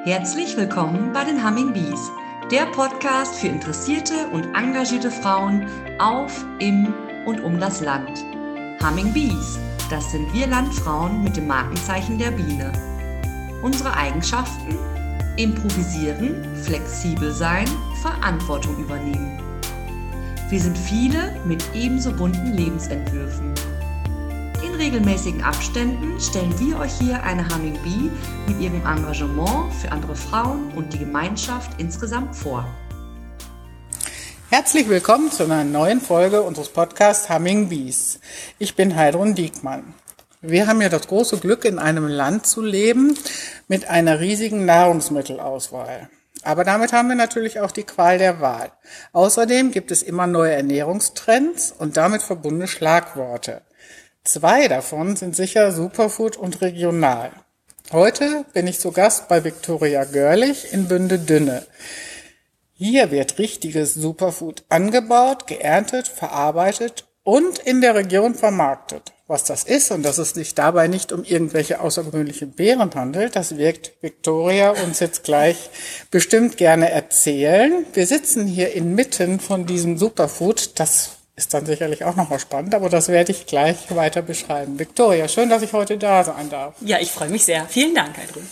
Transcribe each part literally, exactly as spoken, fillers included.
Herzlich willkommen bei den Humming Bees, der Podcast für interessierte und engagierte Frauen auf, im und um das Land. Humming Bees, das sind wir Landfrauen mit dem Markenzeichen der Biene. Unsere Eigenschaften? Improvisieren, flexibel sein, Verantwortung übernehmen. Wir sind viele mit ebenso bunten Lebensentwürfen. In regelmäßigen Abständen stellen wir euch hier eine Humming Bee mit ihrem Engagement für andere Frauen und die Gemeinschaft insgesamt vor. Herzlich willkommen zu einer neuen Folge unseres Podcasts Humming Bees. Ich bin Heidrun Diekmann. Wir haben ja das große Glück, in einem Land zu leben mit einer riesigen Nahrungsmittelauswahl. Aber damit haben wir natürlich auch die Qual der Wahl. Außerdem gibt es immer neue Ernährungstrends und damit verbundene Schlagworte. Zwei davon sind sicher Superfood und regional. Heute bin ich zu Gast bei Viktoria Görlich in Bünde-Dünne. Hier wird richtiges Superfood angebaut, geerntet, verarbeitet und in der Region vermarktet. Was das ist und dass es sich dabei nicht um irgendwelche außergewöhnliche Beeren handelt, das wird Viktoria uns jetzt gleich bestimmt gerne erzählen. Wir sitzen hier inmitten von diesem Superfood, das ist dann sicherlich auch nochmal spannend, aber das werde ich gleich weiter beschreiben. Viktoria, schön, dass ich heute da sein darf. Ja, ich freue mich sehr. Vielen Dank, Heidrun.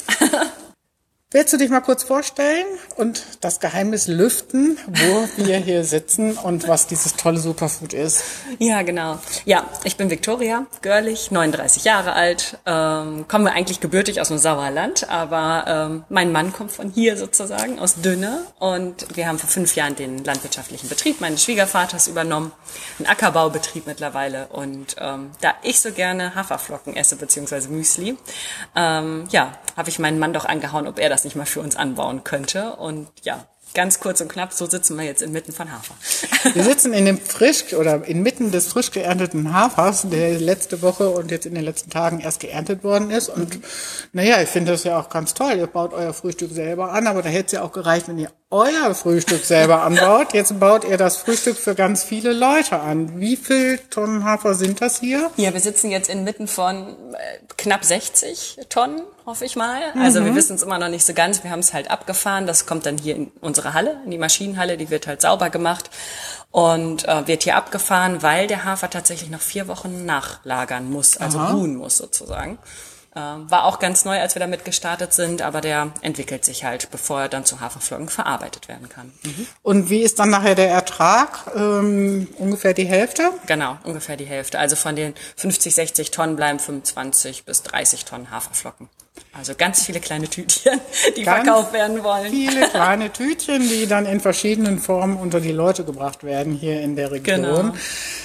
Willst du dich mal kurz vorstellen und das Geheimnis lüften, wo wir hier sitzen und was dieses tolle Superfood ist? Ja, genau. Ja, ich bin Viktoria Görlich, neununddreißig Jahre alt, ähm, komme eigentlich gebürtig aus dem Sauerland, aber ähm, mein Mann kommt von hier sozusagen, aus Dünne, und wir haben vor fünf Jahren den landwirtschaftlichen Betrieb meines Schwiegervaters übernommen, einen Ackerbaubetrieb mittlerweile, und ähm, da ich so gerne Haferflocken esse, beziehungsweise Müsli, ähm, ja, habe ich meinen Mann doch angehauen, ob er das nicht mal für uns anbauen könnte. Und ja, ganz kurz und knapp, so sitzen wir jetzt inmitten von Hafer. Wir sitzen in dem frisch oder inmitten des frisch geernteten Hafers, der letzte Woche und jetzt in den letzten Tagen erst geerntet worden ist. Und naja, ich finde das ja auch ganz toll. Ihr baut euer Frühstück selber an, aber da hätte es ja auch gereicht, wenn ihr euer Frühstück selber anbaut. Jetzt baut ihr das Frühstück für ganz viele Leute an. Wie viel Tonnen Hafer sind das hier? Ja, wir sitzen jetzt inmitten von äh, knapp sechzig Tonnen, hoffe ich mal. Also mhm. wir wissen es immer noch nicht so ganz. Wir haben es halt abgefahren. Das kommt dann hier in unsere Halle, in die Maschinenhalle. Die wird halt sauber gemacht und äh, wird hier abgefahren, weil der Hafer tatsächlich noch vier Wochen nachlagern muss, also Aha. ruhen muss sozusagen. Äh, war auch ganz neu, als wir damit gestartet sind, aber der entwickelt sich halt, bevor er dann zu Haferflocken verarbeitet werden kann. Mhm. Und wie ist dann nachher der Ertrag? Ähm, ungefähr die Hälfte? Genau, ungefähr die Hälfte. Also von den fünfzig, sechzig Tonnen bleiben fünfundzwanzig bis dreißig Tonnen Haferflocken. Also ganz viele kleine Tütchen, die ganz verkauft werden wollen. Viele kleine Tütchen, die dann in verschiedenen Formen unter die Leute gebracht werden hier in der Region. Genau.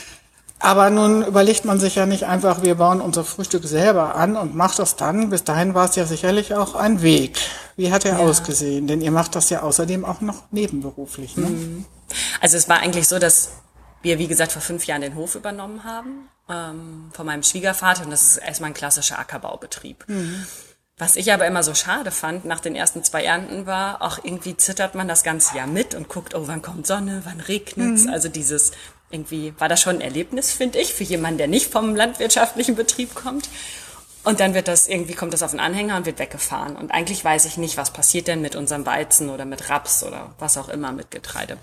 Aber nun überlegt man sich ja nicht einfach, wir bauen unser Frühstück selber an und macht das dann. Bis dahin war es ja sicherlich auch ein Weg. Wie hat er ja. ausgesehen? Denn ihr macht das ja außerdem auch noch nebenberuflich. Ne? Also es war eigentlich so, dass wir, wie gesagt, vor fünf Jahren den Hof übernommen haben ähm, von meinem Schwiegervater. Und das ist erstmal ein klassischer Ackerbaubetrieb. Mhm. Was ich aber immer so schade fand, nach den ersten zwei Ernten war, auch irgendwie zittert man das ganze Jahr mit und guckt, oh, wann kommt Sonne, wann regnet's? Mhm. Also dieses, irgendwie war das schon ein Erlebnis, finde ich, für jemanden, der nicht vom landwirtschaftlichen Betrieb kommt. Und dann wird das, irgendwie kommt das auf den Anhänger und wird weggefahren. Und eigentlich weiß ich nicht, was passiert denn mit unserem Weizen oder mit Raps oder was auch immer mit Getreide.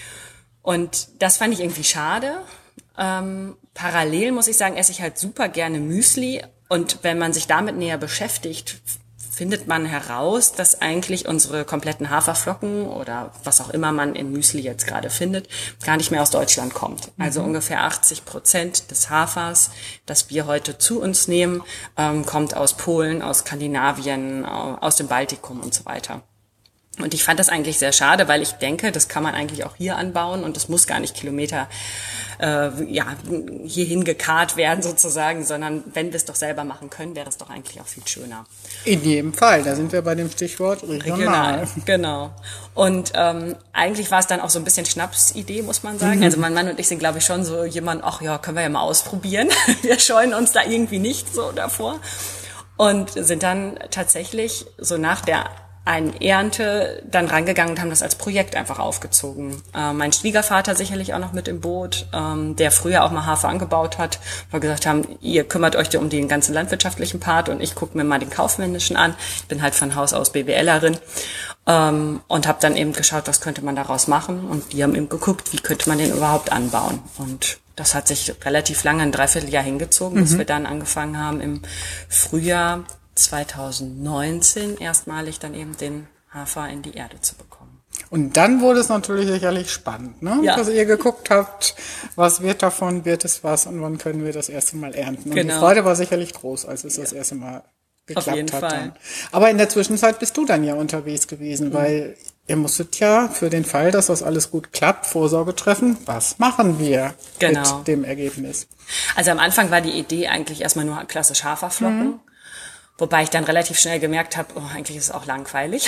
Und das fand ich irgendwie schade. Ähm, parallel muss ich sagen, esse ich halt super gerne Müsli. Und wenn man sich damit näher beschäftigt, findet man heraus, dass eigentlich unsere kompletten Haferflocken oder was auch immer man in Müsli jetzt gerade findet, gar nicht mehr aus Deutschland kommt. Also mhm. ungefähr achtzig Prozent des Hafers, das wir heute zu uns nehmen, ähm, kommt aus Polen, aus Skandinavien, aus dem Baltikum und so weiter. Und ich fand das eigentlich sehr schade, weil ich denke, das kann man eigentlich auch hier anbauen und das muss gar nicht Kilometer äh, ja, hierhin gekarrt werden sozusagen, sondern wenn wir es doch selber machen können, wäre es doch eigentlich auch viel schöner. In jedem Fall, da sind wir bei dem Stichwort regional. regional genau. Und ähm, eigentlich war es dann auch so ein bisschen Schnapsidee, muss man sagen. Mhm. Also mein Mann und ich sind, glaube ich, schon so jemand, ach ja, können wir ja mal ausprobieren. Wir scheuen uns da irgendwie nicht so davor. Und sind dann tatsächlich so nach der einen Ernte dann rangegangen und haben das als Projekt einfach aufgezogen. Äh, mein Schwiegervater sicherlich auch noch mit im Boot, ähm, der früher auch mal Hafer angebaut hat, weil wir gesagt haben, ihr kümmert euch um den ganzen landwirtschaftlichen Part und ich gucke mir mal den kaufmännischen an. Ich bin halt von Haus aus BWLerin ähm, und habe dann eben geschaut, was könnte man daraus machen, und die haben eben geguckt, wie könnte man den überhaupt anbauen, und das hat sich relativ lange, ein Dreivierteljahr hingezogen, mhm. bis wir dann angefangen haben im Frühjahr zweitausendneunzehn erstmalig dann eben den Hafer in die Erde zu bekommen. Und dann wurde es natürlich sicherlich spannend, ne? Ja. Dass ihr geguckt habt, was wird davon, wird es was und wann können wir das erste Mal ernten. Und genau. die Freude war sicherlich groß, als es ja. das erste Mal geklappt Auf jeden hat. Fall. Dann. Aber in der Zwischenzeit bist du dann ja unterwegs gewesen, mhm. weil ihr musstet ja für den Fall, dass das alles gut klappt, Vorsorge treffen. Was machen wir genau. mit dem Ergebnis? Also am Anfang war die Idee eigentlich erstmal nur klassisch Haferflocken. Mhm. Wobei ich dann relativ schnell gemerkt habe, oh, eigentlich ist es auch langweilig,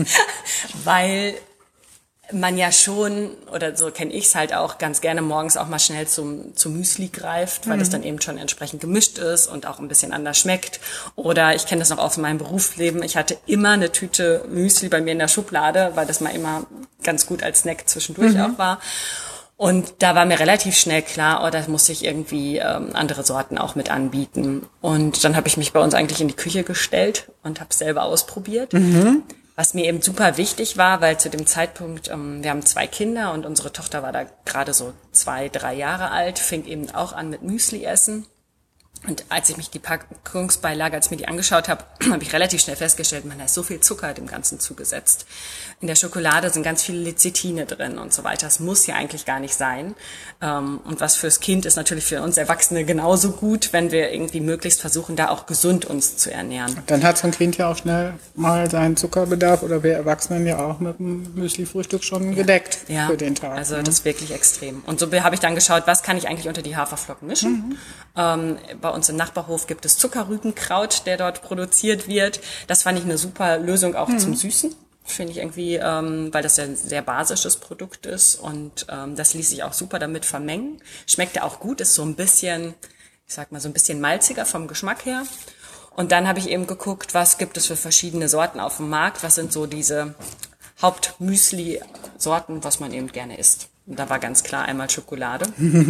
weil man ja schon, oder so kenne ich es halt auch, ganz gerne morgens auch mal schnell zum, zum Müsli greift, weil es mhm. dann eben schon entsprechend gemischt ist und auch ein bisschen anders schmeckt. Oder ich kenne das noch aus meinem Berufsleben, ich hatte immer eine Tüte Müsli bei mir in der Schublade, weil das mal immer ganz gut als Snack zwischendurch mhm. auch war. Und da war mir relativ schnell klar, oh, da muss ich irgendwie ähm, andere Sorten auch mit anbieten. Und dann habe ich mich bei uns eigentlich in die Küche gestellt und habe es selber ausprobiert. Mhm. Was mir eben super wichtig war, weil zu dem Zeitpunkt, ähm, wir haben zwei Kinder und unsere Tochter war da gerade so zwei, drei Jahre alt, fing eben auch an mit Müsli essen. Und als ich mich die Packungsbeilage, als ich mir die angeschaut habe, habe ich relativ schnell festgestellt, man, da ist so viel Zucker dem Ganzen zugesetzt. In der Schokolade sind ganz viele Lecithine drin und so weiter. Das muss ja eigentlich gar nicht sein. Und was fürs Kind ist natürlich für uns Erwachsene genauso gut, wenn wir irgendwie möglichst versuchen, da auch gesund uns zu ernähren. Dann hat so ein Kind ja auch schnell mal seinen Zuckerbedarf, oder wir Erwachsenen ja auch mit dem Müsli-Frühstück schon gedeckt ja, für den Tag. Also ne? das ist wirklich extrem. Und so habe ich dann geschaut, was kann ich eigentlich unter die Haferflocken mischen. Mhm. Ähm, bei uns im Nachbarhof gibt es Zuckerrübenkraut, der dort produziert wird. Das fand ich eine super Lösung auch mhm. zum Süßen. Finde ich irgendwie, ähm, weil das ja ein sehr basisches Produkt ist, und ähm, das ließ sich auch super damit vermengen. Schmeckt ja auch gut, ist so ein bisschen, ich sag mal, so ein bisschen malziger vom Geschmack her. Und dann habe ich eben geguckt, was gibt es für verschiedene Sorten auf dem Markt, was sind so diese Hauptmüsli-Sorten, was man eben gerne isst. Und da war ganz klar einmal Schokolade.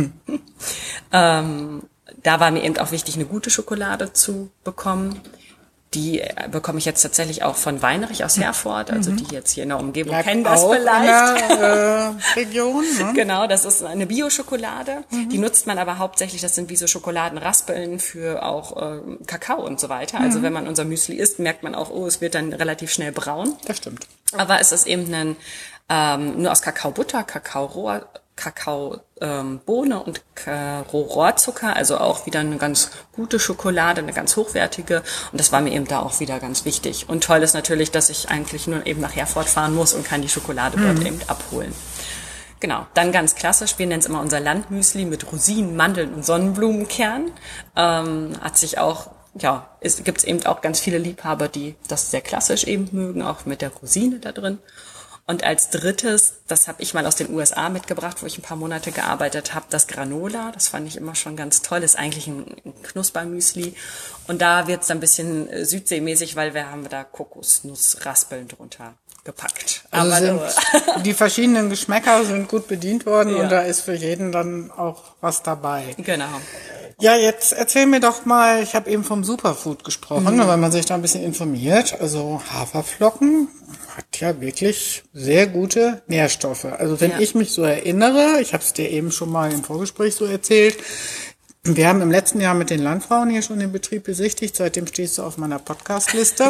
ähm, da war mir eben auch wichtig, eine gute Schokolade zu bekommen. Die bekomme ich jetzt tatsächlich auch von Weinrich aus Herford, also die jetzt hier in der Umgebung Lag kennen das auch vielleicht. In der, äh, Region, ne? Genau, das ist eine Bio-Schokolade. Mhm. Die nutzt man aber hauptsächlich, das sind wie so Schokoladenraspeln für auch äh, Kakao und so weiter. Also mhm. wenn man unser Müsli isst, merkt man auch, oh, es wird dann relativ schnell braun. Das stimmt. Aber es ist eben ein, ähm, nur aus Kakaobutter, Kakaorohr, Kakaobohne ähm, und Rohrzucker, also auch wieder eine ganz gute Schokolade, eine ganz hochwertige, und das war mir eben da auch wieder ganz wichtig. Und toll ist natürlich, dass ich eigentlich nur eben nach Herford fahren muss und kann die Schokolade dort mhm. eben abholen. Genau, dann ganz klassisch, wir nennen es immer unser Landmüsli mit Rosinen, Mandeln und Sonnenblumenkern. Ähm, hat sich auch, ja, es gibt eben auch ganz viele Liebhaber, die das sehr klassisch eben mögen, auch mit der Rosine da drin. Und als drittes, das habe ich mal aus den U S A mitgebracht, wo ich ein paar Monate gearbeitet habe, das Granola. Das fand ich immer schon ganz toll. Ist eigentlich ein Knuspermüsli. Und da wird's dann ein bisschen südseemäßig, weil wir haben da Kokosnussraspeln drunter gepackt. Also Aber sind, die verschiedenen Geschmäcker sind gut bedient worden, ja. und da ist für jeden dann auch was dabei. Genau. Ja, jetzt erzähl mir doch mal, ich habe eben vom Superfood gesprochen, mhm. weil man sich da ein bisschen informiert. Also Haferflocken hat ja wirklich sehr gute Nährstoffe. Also wenn ja. ich mich so erinnere, ich habe es dir eben schon mal im Vorgespräch so erzählt, wir haben im letzten Jahr mit den Landfrauen hier schon den Betrieb besichtigt, seitdem stehst du auf meiner Podcast-Liste.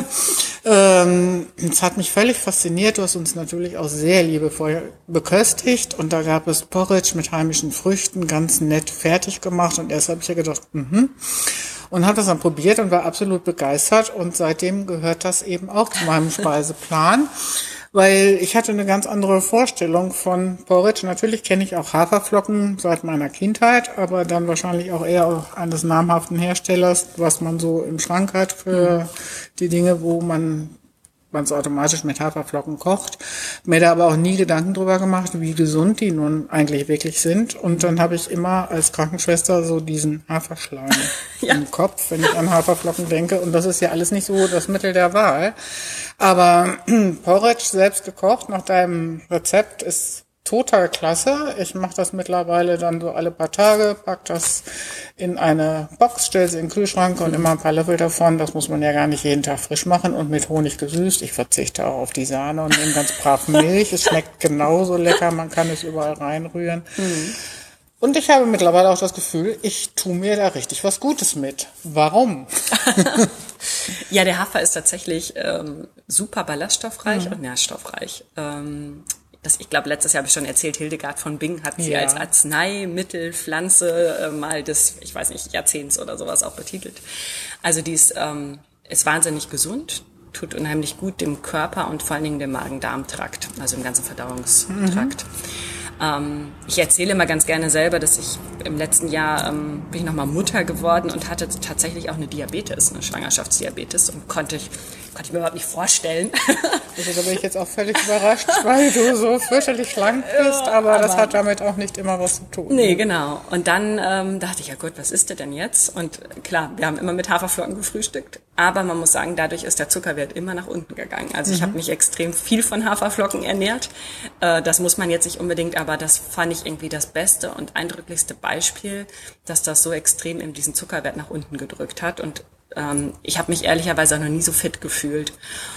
ähm, es hat mich völlig fasziniert, du hast uns natürlich auch sehr liebevoll beköstigt, und da gab es Porridge mit heimischen Früchten, ganz nett fertig gemacht, und erst habe ich ja gedacht, mhm. Und habe das dann probiert und war absolut begeistert, und seitdem gehört das eben auch zu meinem Speiseplan. Weil ich hatte eine ganz andere Vorstellung von Porridge. Natürlich kenne ich auch Haferflocken seit meiner Kindheit, aber dann wahrscheinlich auch eher eines namhaften Herstellers, was man so im Schrank hat für die Dinge, wo man man es automatisch mit Haferflocken kocht. Mir da aber auch nie Gedanken drüber gemacht, wie gesund die nun eigentlich wirklich sind. Und dann habe ich immer als Krankenschwester so diesen Haferschleim ja. im Kopf, wenn ich an Haferflocken denke. Und das ist ja alles nicht so das Mittel der Wahl. Aber Porridge selbst gekocht nach deinem Rezept ist total klasse. Ich mache das mittlerweile dann so alle paar Tage, pack das in eine Box, stelle sie in den Kühlschrank und immer ein paar Löffel davon. Das muss man ja gar nicht jeden Tag frisch machen und mit Honig gesüßt. Ich verzichte auch auf die Sahne und nehme ganz brav Milch. Es schmeckt genauso lecker, man kann es überall reinrühren. Mhm. Und ich habe mittlerweile auch das Gefühl, ich tue mir da richtig was Gutes mit. Warum? Ja, der Hafer ist tatsächlich ähm, super ballaststoffreich mhm. und nährstoffreich. Ähm, Das, ich glaube, letztes Jahr habe ich schon erzählt, Hildegard von Bingen hat sie ja. als Arzneimittelpflanze äh, mal des, ich weiß nicht, Jahrzehnts oder sowas auch betitelt. Also die ist, ähm, ist wahnsinnig gesund, tut unheimlich gut dem Körper und vor allen Dingen dem Magen-Darm-Trakt, also im ganzen Verdauungstrakt. Mhm. Ähm, ich erzähle immer ganz gerne selber, dass ich im letzten Jahr ähm, bin ich nochmal Mutter geworden und hatte tatsächlich auch eine Diabetes, eine Schwangerschaftsdiabetes und konnte ich, konnte ich mir überhaupt nicht vorstellen. Also, da bin ich jetzt auch völlig überrascht, weil du so fürchterlich schlank bist, aber, aber das hat damit auch nicht immer was zu tun. Nee, genau. Und dann ähm, dachte ich, ja gut, was ist denn jetzt? Und klar, wir haben immer mit Haferflocken gefrühstückt, aber man muss sagen, dadurch ist der Zuckerwert immer nach unten gegangen. Also ich mhm. habe mich extrem viel von Haferflocken ernährt. Äh, das muss man jetzt nicht unbedingt, aber das fand ich irgendwie das beste und eindrücklichste Beispiel, dass das so extrem eben diesen Zuckerwert nach unten gedrückt hat. Und ähm, ich habe mich ehrlicherweise auch noch nie so fit gefühlt.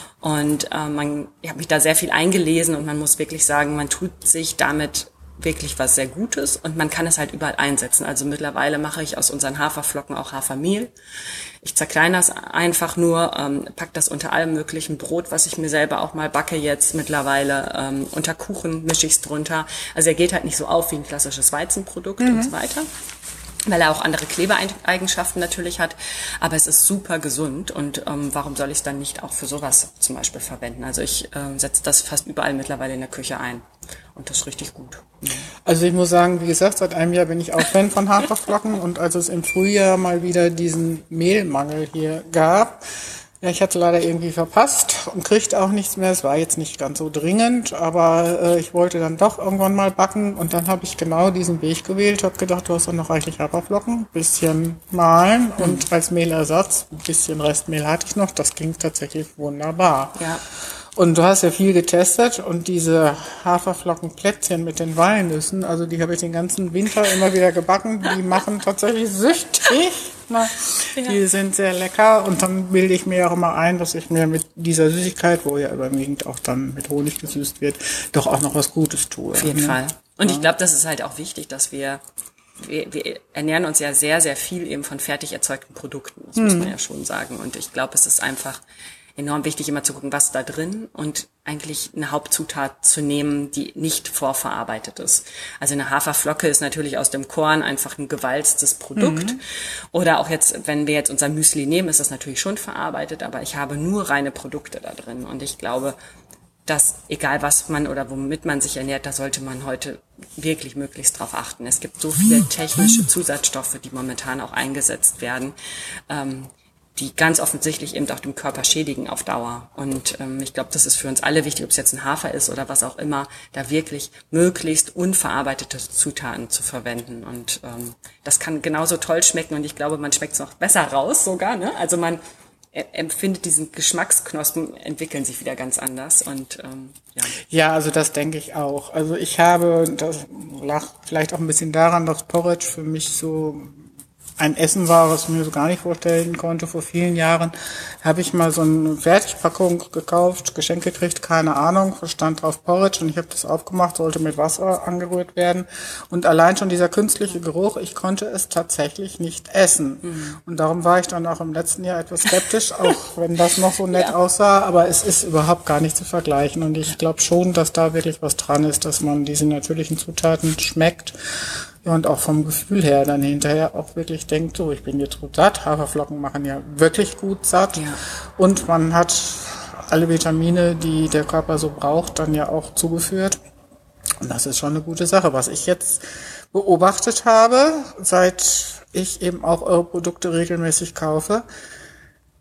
Und äh, man, ich habe mich da sehr viel eingelesen und man muss wirklich sagen, man tut sich damit wirklich was sehr Gutes und man kann es halt überall einsetzen. Also mittlerweile mache ich aus unseren Haferflocken auch Hafermehl. Ich zerkleine das einfach nur, ähm, pack das unter allem möglichen Brot, was ich mir selber auch mal backe jetzt mittlerweile. Ähm, unter Kuchen mische ich es drunter. Also er geht halt nicht so auf wie ein klassisches Weizenprodukt mhm. und so weiter, weil er auch andere Klebeeigenschaften natürlich hat. Aber es ist super gesund und ähm, warum soll ich es dann nicht auch für sowas zum Beispiel verwenden? Also ich äh, setze das fast überall mittlerweile in der Küche ein und das ist richtig gut. Mhm. Also ich muss sagen, wie gesagt, seit einem Jahr bin ich auch Fan von Haferflocken und als es im Frühjahr mal wieder diesen Mehlmangel hier gab, ja, ich hatte leider irgendwie verpasst und kriegte auch nichts mehr. Es war jetzt nicht ganz so dringend, aber äh, ich wollte dann doch irgendwann mal backen und dann habe ich genau diesen Weg gewählt. Habe gedacht, du hast doch noch reichlich Haferflocken, bisschen mahlen mhm. und als Mehlersatz ein bisschen Restmehl hatte ich noch. Das ging tatsächlich wunderbar. Ja. Und du hast ja viel getestet und diese Haferflockenplätzchen mit den Walnüssen, also die habe ich den ganzen Winter immer wieder gebacken, die machen tatsächlich süchtig. Na, ja. Die sind sehr lecker und dann bilde ich mir auch immer ein, dass ich mir mit dieser Süßigkeit, wo ja überwiegend auch dann mit Honig gesüßt wird, doch auch noch was Gutes tue. Auf jeden ja. Fall. Und ja. ich glaube, das ist halt auch wichtig, dass wir, wir, wir ernähren uns ja sehr, sehr viel eben von fertig erzeugten Produkten, das hm. muss man ja schon sagen. Und ich glaube, es ist einfach enorm wichtig, immer zu gucken, was ist da drin und eigentlich eine Hauptzutat zu nehmen, die nicht vorverarbeitet ist. Also eine Haferflocke ist natürlich aus dem Korn einfach ein gewalztes Produkt. Mhm. Oder auch jetzt, wenn wir jetzt unser Müsli nehmen, ist das natürlich schon verarbeitet, aber ich habe nur reine Produkte da drin. Und ich glaube, dass egal was man oder womit man sich ernährt, da sollte man heute wirklich möglichst drauf achten. Es gibt so viele technische Zusatzstoffe, die momentan auch eingesetzt werden, ähm, die ganz offensichtlich eben auch dem Körper schädigen auf Dauer. Und ähm, ich glaube, das ist für uns alle wichtig, ob es jetzt ein Hafer ist oder was auch immer, da wirklich möglichst unverarbeitete Zutaten zu verwenden. Und ähm, das kann genauso toll schmecken und ich glaube, man schmeckt es noch besser raus sogar. Ne? Also man äh, empfindet diesen Geschmacksknospen, entwickeln sich wieder ganz anders. Und ähm, ja. Ja, also das denke ich auch. Also ich habe, das lag vielleicht auch ein bisschen daran, dass Porridge für mich so ein Essen war, was ich mir so gar nicht vorstellen konnte. Vor vielen Jahren habe ich mal so eine Fertigpackung gekauft, Geschenk gekriegt, keine Ahnung, stand drauf Porridge und ich habe das aufgemacht, sollte mit Wasser angerührt werden und allein schon dieser künstliche Geruch, ich konnte es tatsächlich nicht essen. Mhm. Und darum war ich dann auch im letzten Jahr etwas skeptisch, auch wenn das noch so nett ja. aussah, aber es ist überhaupt gar nicht zu vergleichen und ich glaube schon, dass da wirklich was dran ist, dass man diese natürlichen Zutaten schmeckt. Ja, und auch vom Gefühl her dann hinterher auch wirklich denkt, so, ich bin jetzt gut satt. Haferflocken machen ja wirklich gut satt. Ja. Und man hat alle Vitamine, die der Körper so braucht, dann ja auch zugeführt. Und das ist schon eine gute Sache. Was ich jetzt beobachtet habe, seit ich eben auch eure Produkte regelmäßig kaufe,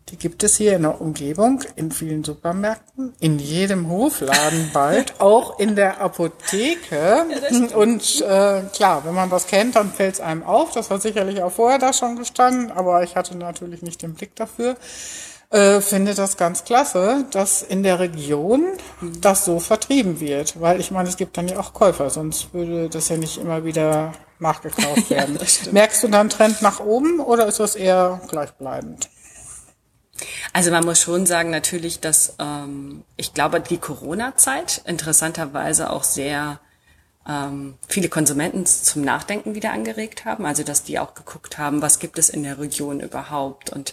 Die gibt es hier in der Umgebung, in vielen Supermärkten, in jedem Hofladen bald, auch in der Apotheke. Ja, und äh, klar, wenn man das kennt, dann fällt es einem auf. Das hat sicherlich auch vorher da schon gestanden, aber ich hatte natürlich nicht den Blick dafür. Äh, finde das ganz klasse, dass in der Region das so vertrieben wird. Weil ich meine, es gibt dann ja auch Käufer, sonst würde das ja nicht immer wieder nachgekauft werden. Ja, merkst du dann einen Trend nach oben oder ist das eher gleichbleibend? Also man muss schon sagen natürlich, dass ähm, ich glaube, die Corona-Zeit interessanterweise auch sehr ähm, viele Konsumenten zum Nachdenken wieder angeregt haben. Also dass die auch geguckt haben, was gibt es in der Region überhaupt. Und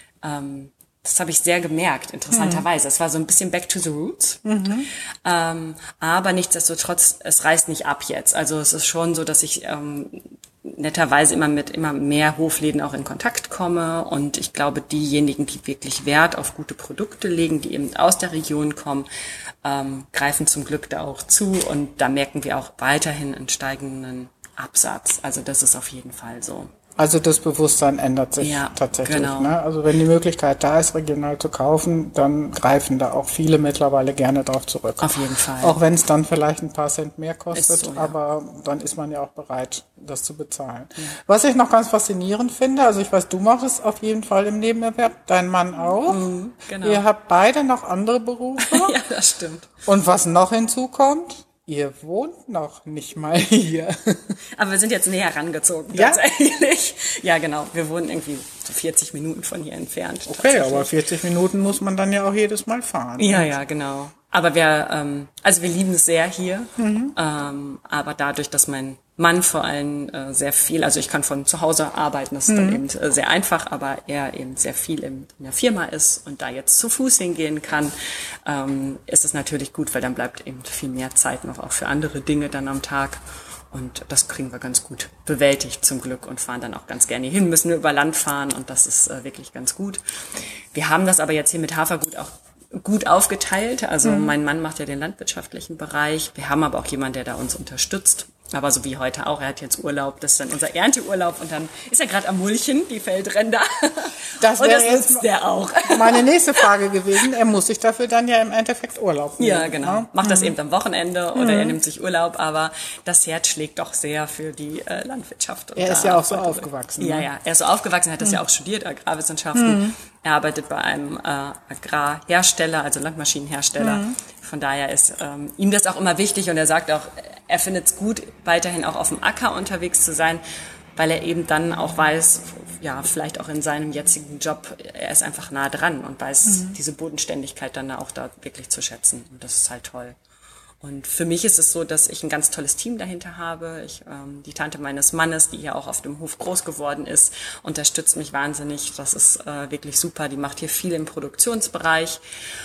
ähm, das habe ich sehr gemerkt, interessanterweise. Es war so ein bisschen back to the roots. Mhm. Ähm, aber nichtsdestotrotz, es reißt nicht ab jetzt. Also es ist schon so, dass ich ähm, netterweise immer mit immer mehr Hofläden auch in Kontakt komme. Und ich glaube, diejenigen, die wirklich Wert auf gute Produkte legen, die eben aus der Region kommen, ähm, greifen zum Glück da auch zu. Und da merken wir auch weiterhin einen steigenden Absatz. Also das ist auf jeden Fall so. Also das Bewusstsein ändert sich ja, tatsächlich. Genau. Ne? Also wenn die Möglichkeit da ist, regional zu kaufen, dann greifen da auch viele mittlerweile gerne drauf zurück. Auf jeden Fall. Auch wenn es dann vielleicht ein paar Cent mehr kostet, so, ja. aber dann ist man ja auch bereit, das zu bezahlen. Ja. Was ich noch ganz faszinierend finde, also ich weiß, du machst es auf jeden Fall im Nebenerwerb, dein Mann auch. Mhm, genau. Ihr habt beide noch andere Berufe. Ja, das stimmt. Und was noch hinzukommt? Ihr wohnt noch nicht mal hier. Aber wir sind jetzt näher rangezogen, ja? Tatsächlich. Ja, genau. Wir wohnen irgendwie so vierzig Minuten von hier entfernt. Okay, aber vierzig Minuten muss man dann ja auch jedes Mal fahren. Ja, ja, genau. Aber wir, ähm, also wir lieben es sehr hier. Mhm. Ähm, aber dadurch, dass mein Mann vor allem äh, sehr viel, also ich kann von zu Hause arbeiten, das ist mhm. dann eben äh, sehr einfach, aber er eben sehr viel in, in der Firma ist und da jetzt zu Fuß hingehen kann, ähm, ist es natürlich gut, weil dann bleibt eben viel mehr Zeit noch auch für andere Dinge dann am Tag. Und das kriegen wir ganz gut bewältigt zum Glück und fahren dann auch ganz gerne hin, müssen nur über Land fahren und das ist äh, wirklich ganz gut. Wir haben das aber jetzt hier mit Hafergut auch gut aufgeteilt. Also mhm. mein Mann macht ja den landwirtschaftlichen Bereich. Wir haben aber auch jemanden, der da uns unterstützt. Aber so wie heute auch, er hat jetzt Urlaub, das ist dann unser Ernteurlaub und dann ist er gerade am Mulchen, die Feldränder. Das und wäre das nutzt der auch. Meine nächste Frage gewesen, er muss sich dafür dann ja im Endeffekt Urlaub nehmen. Ja, genau. Ja? Macht mhm. das eben am Wochenende oder mhm. er nimmt sich Urlaub, aber das Herz schlägt doch sehr für die äh, Landwirtschaft. Und er ist ja auch so aufgewachsen. Ja, ne? ja, er ist so aufgewachsen, hat das mhm. ja auch studiert, Agrarwissenschaften. Mhm. Er arbeitet bei einem äh, Agrarhersteller, also Landmaschinenhersteller. Mhm. Von daher ist ähm, ihm das auch immer wichtig und er sagt auch, er findet es gut, weiterhin auch auf dem Acker unterwegs zu sein, weil er eben dann auch weiß, ja, vielleicht auch in seinem jetzigen Job, er ist einfach nah dran und weiß mhm. diese Bodenständigkeit dann auch da wirklich zu schätzen. Und das ist halt toll. Und für mich ist es so, dass ich ein ganz tolles Team dahinter habe. Ich, ähm, die Tante meines Mannes, die ja auch auf dem Hof groß geworden ist, unterstützt mich wahnsinnig. Das ist äh, wirklich super. Die macht hier viel im Produktionsbereich.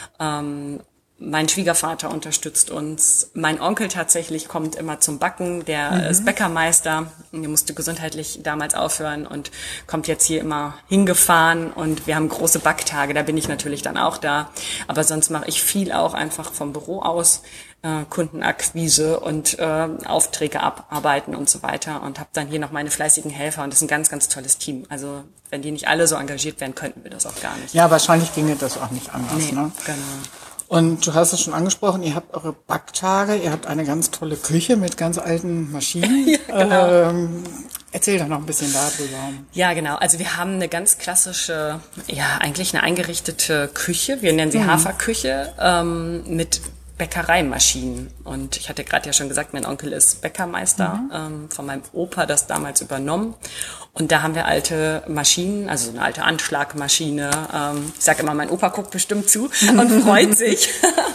Ähm, Mein Schwiegervater unterstützt uns. Mein Onkel tatsächlich kommt immer zum Backen. Der mhm. ist Bäckermeister. Der musste gesundheitlich damals aufhören und kommt jetzt hier immer hingefahren. Und wir haben große Backtage. Da bin ich natürlich dann auch da. Aber sonst mache ich viel auch einfach vom Büro aus. Äh, Kundenakquise und äh, Aufträge abarbeiten und so weiter. Und habe dann hier noch meine fleißigen Helfer. Und das ist ein ganz, ganz tolles Team. Also wenn die nicht alle so engagiert wären, könnten wir das auch gar nicht. Ja, wahrscheinlich ginge das auch nicht anders. Nee, ne? Genau. Und du hast es schon angesprochen, ihr habt eure Backtage, ihr habt eine ganz tolle Küche mit ganz alten Maschinen. Ja, genau. ähm, erzähl doch noch ein bisschen darüber. Ja, genau. Also wir haben eine ganz klassische, ja eigentlich eine eingerichtete Küche. Wir nennen sie mhm. Haferküche ähm, mit Bäckereimaschinen. Und ich hatte gerade ja schon gesagt, mein Onkel ist Bäckermeister, mhm. ähm, von meinem Opa das damals übernommen. Und da haben wir alte Maschinen, also so eine alte Anschlagmaschine. Ähm, ich sage immer, mein Opa guckt bestimmt zu und freut sich.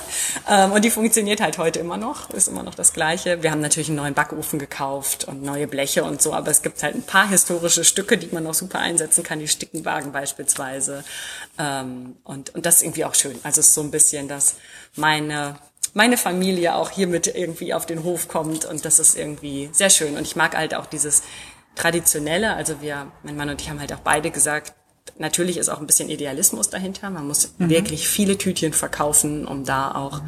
ähm, und die funktioniert halt heute immer noch, ist immer noch das Gleiche. Wir haben natürlich einen neuen Backofen gekauft und neue Bleche und so, aber es gibt halt ein paar historische Stücke, die man noch super einsetzen kann, die Stickenwagen beispielsweise. Ähm, und, und das ist irgendwie auch schön. Also es ist so ein bisschen, dass meine... meine Familie auch hier mit irgendwie auf den Hof kommt und das ist irgendwie sehr schön. Und ich mag halt auch dieses Traditionelle, also wir, mein Mann und ich haben halt auch beide gesagt, natürlich ist auch ein bisschen Idealismus dahinter. Man muss mhm. wirklich viele Tütchen verkaufen, um da auch,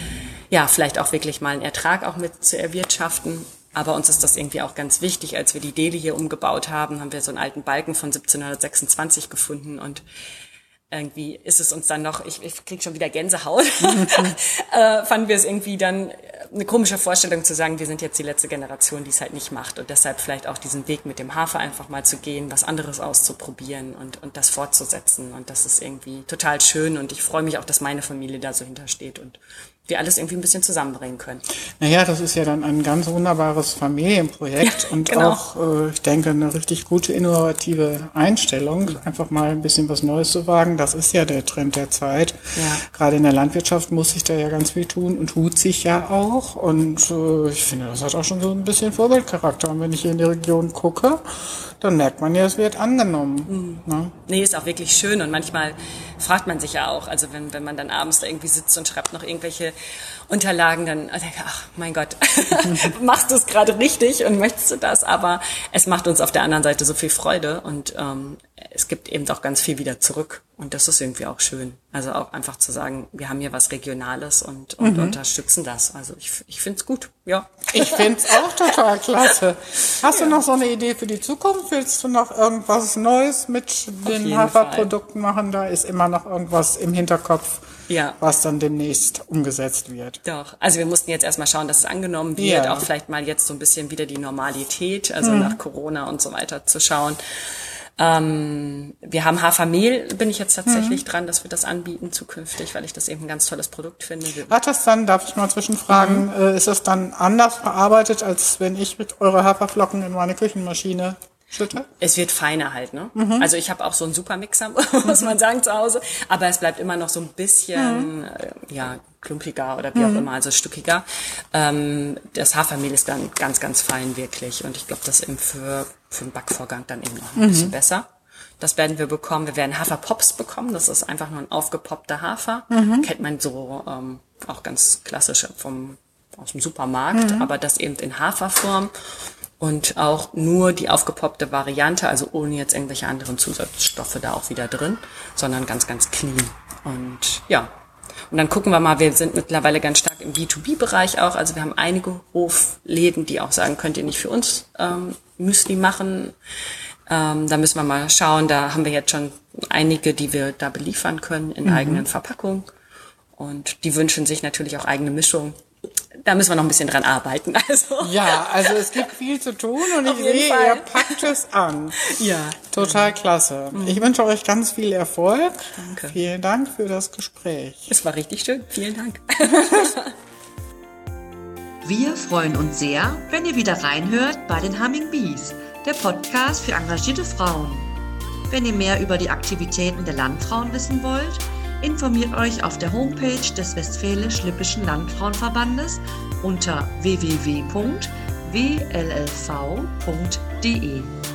ja, vielleicht auch wirklich mal einen Ertrag auch mit zu erwirtschaften. Aber uns ist das irgendwie auch ganz wichtig. Als wir die Deli hier umgebaut haben, haben wir so einen alten Balken von siebzehnhundertsechsundzwanzig gefunden und irgendwie ist es uns dann noch, ich, ich krieg schon wieder Gänsehaut, äh, fanden wir es irgendwie dann eine komische Vorstellung zu sagen, wir sind jetzt die letzte Generation, die es halt nicht macht und deshalb vielleicht auch diesen Weg mit dem Hafer einfach mal zu gehen, was anderes auszuprobieren und, und das fortzusetzen und das ist irgendwie total schön und ich freue mich auch, dass meine Familie da so hintersteht und wir alles irgendwie ein bisschen zusammenbringen können. Naja, das ist ja dann ein ganz wunderbares Familienprojekt ja, und genau. auch, äh, ich denke, eine richtig gute, innovative Einstellung, einfach mal ein bisschen was Neues zu wagen. Das ist ja der Trend der Zeit. Ja. Gerade in der Landwirtschaft muss sich da ja ganz viel tun und tut sich ja auch. Und äh, ich finde, das hat auch schon so ein bisschen Vorbildcharakter. Und wenn ich hier in die Region gucke, dann merkt man ja, es wird angenommen. Mhm. Ne? Nee, ist auch wirklich schön und manchmal fragt man sich ja auch, also wenn, wenn man dann abends da irgendwie sitzt und schreibt noch irgendwelche Unterlagen, dann denke ich, ach mein Gott, machst du es gerade richtig und möchtest du das? Aber es macht uns auf der anderen Seite so viel Freude und ähm, es gibt eben auch ganz viel wieder zurück und das ist irgendwie auch schön. Also auch einfach zu sagen, wir haben hier was Regionales und, und mhm. unterstützen das. Also ich, ich finde es gut, ja. Ich finde es auch total klasse. Hast ja. du noch so eine Idee für die Zukunft? Willst du noch irgendwas Neues mit den Haferprodukten machen? Da ist immer noch irgendwas im Hinterkopf, ja. was dann demnächst umgesetzt wird. Doch, also wir mussten jetzt erstmal schauen, dass es angenommen wird, ja. auch vielleicht mal jetzt so ein bisschen wieder die Normalität, also mhm. nach Corona und so weiter zu schauen. Ähm, wir haben Hafermehl, bin ich jetzt tatsächlich mhm. dran, dass wir das anbieten zukünftig, weil ich das eben ein ganz tolles Produkt finde. Hat das dann, darf ich mal zwischenfragen, mhm. äh, ist das dann anders verarbeitet, als wenn ich mit eure Haferflocken in meine Küchenmaschine schütte? Es wird feiner halt, ne? Mhm. Also ich habe auch so einen Supermixer, muss man sagen, zu Hause, aber es bleibt immer noch so ein bisschen, mhm. äh, ja, klumpiger oder wie mhm. auch immer, also stückiger. Ähm, das Hafermehl ist dann ganz, ganz fein wirklich und ich glaube, das eben für, für den Backvorgang dann eben noch ein mhm. bisschen besser. Das werden wir bekommen. Wir werden Haferpops bekommen. Das ist einfach nur ein aufgepoppter Hafer. Mhm. Kennt man so ähm, auch ganz klassisch vom, aus dem Supermarkt, mhm. aber das eben in Haferform. Und auch nur die aufgepoppte Variante, also ohne jetzt irgendwelche anderen Zusatzstoffe da auch wieder drin, sondern ganz, ganz clean. Und ja, und dann gucken wir mal, wir sind mittlerweile ganz stark im B zwei B-Bereich auch. Also wir haben einige Hofläden, die auch sagen, könnt ihr nicht für uns ähm, Müsli machen. Ähm, da müssen wir mal schauen, da haben wir jetzt schon einige, die wir da beliefern können in mhm. eigenen Verpackungen. Und die wünschen sich natürlich auch eigene Mischung. Da müssen wir noch ein bisschen dran arbeiten. Also. Ja, also es gibt viel zu tun und ich sehe, Fall. ihr packt es an. Ja. Total klasse. Ich wünsche euch ganz viel Erfolg. Danke. Vielen Dank für das Gespräch. Es war richtig schön. Vielen Dank. Wir freuen uns sehr, wenn ihr wieder reinhört bei den Humming Bees, der Podcast für engagierte Frauen. Wenn ihr mehr über die Aktivitäten der Landfrauen wissen wollt, informiert euch auf der Homepage des Westfälisch-Lippischen Landfrauenverbandes unter w w w punkt w l l v punkt d e.